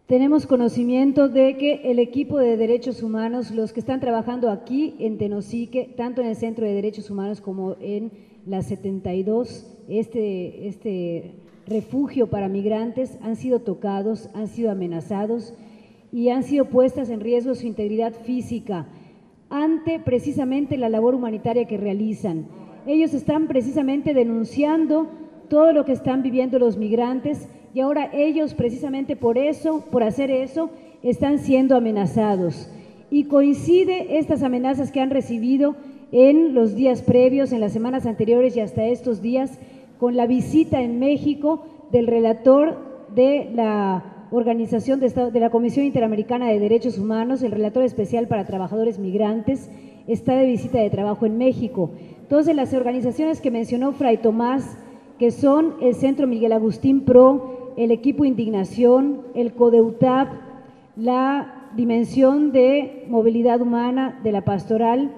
Tenemos conocimiento de que el equipo de derechos humanos, los que están trabajando aquí en Tenosique, tanto en el Centro de Derechos Humanos como en la 72, este refugio para migrantes, han sido tocados, han sido amenazados y han sido puestas en riesgo su integridad física ante precisamente la labor humanitaria que realizan. Ellos están precisamente denunciando todo lo que están viviendo los migrantes y ahora ellos precisamente por eso, por hacer eso, están siendo amenazados. Y coincide estas amenazas que han recibido en los días previos, en las semanas anteriores y hasta estos días, con la visita en México del relator de la Organización de la Comisión Interamericana de Derechos Humanos, el relator especial para trabajadores migrantes, está de visita de trabajo en México. Entonces, las organizaciones que mencionó Fray Tomás, que son el Centro Miguel Agustín Pro, el equipo Indignación, el CODEUTAP, la Dimensión de Movilidad Humana de la Pastoral,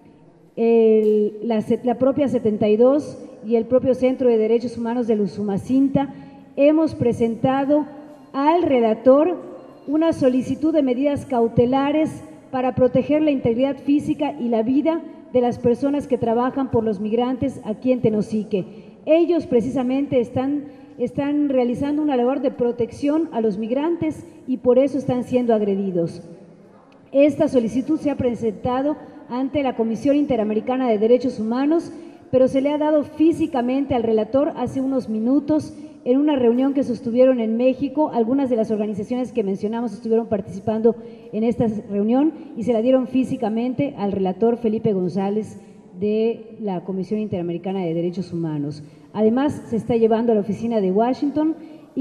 la propia 72 y el propio Centro de Derechos Humanos de Usumacinta, hemos presentado al relator una solicitud de medidas cautelares para proteger la integridad física y la vida de las personas que trabajan por los migrantes aquí en Tenosique. Ellos precisamente están realizando una labor de protección a los migrantes y por eso están siendo agredidos. Esta solicitud se ha presentado ante la Comisión Interamericana de Derechos Humanos, pero se le ha dado físicamente al relator hace unos minutos en una reunión que sostuvieron en México. Algunas de las organizaciones que mencionamos estuvieron participando en esta reunión y se la dieron físicamente al relator Felipe González de la Comisión Interamericana de Derechos Humanos. Además, se está llevando a la oficina de Washington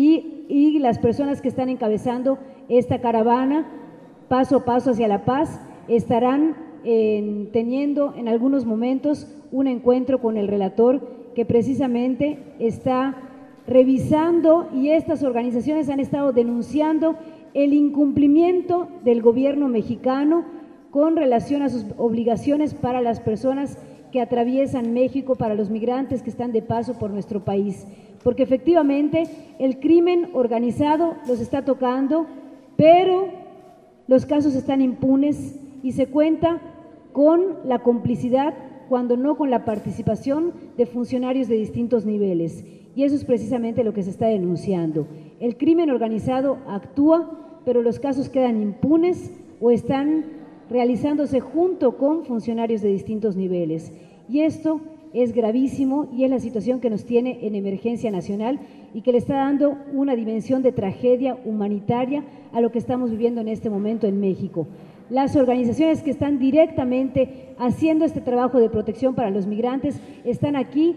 y las personas que están encabezando esta caravana paso a paso hacia la paz estarán teniendo en algunos momentos un encuentro con el relator que precisamente está revisando, y estas organizaciones han estado denunciando el incumplimiento del gobierno mexicano con relación a sus obligaciones para las personas que atraviesan México, para los migrantes que están de paso por nuestro país, porque efectivamente el crimen organizado los está tocando, pero los casos están impunes y se cuenta con la complicidad, cuando no con la participación de funcionarios de distintos niveles. Y eso es precisamente lo que se está denunciando. El crimen organizado actúa, pero los casos quedan impunes o están realizándose junto con funcionarios de distintos niveles. Y esto es gravísimo y es la situación que nos tiene en emergencia nacional y que le está dando una dimensión de tragedia humanitaria a lo que estamos viviendo en este momento en México. Las organizaciones que están directamente haciendo este trabajo de protección para los migrantes están aquí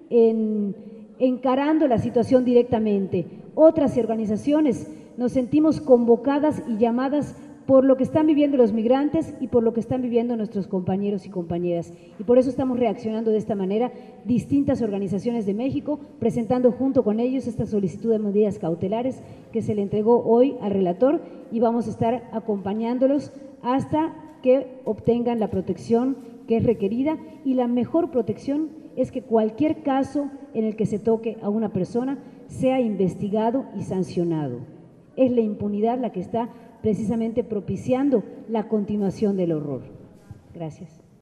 encarando la situación directamente. Otras organizaciones nos sentimos convocadas y llamadas por lo que están viviendo los migrantes y por lo que están viviendo nuestros compañeros y compañeras. Y por eso estamos reaccionando de esta manera, distintas organizaciones de México, presentando junto con ellos esta solicitud de medidas cautelares que se le entregó hoy al relator y vamos a estar acompañándolos hasta que obtengan la protección que es requerida, y la mejor protección es que cualquier caso en el que se toque a una persona sea investigado y sancionado. Es la impunidad la que está precisamente propiciando la continuación del horror. Gracias.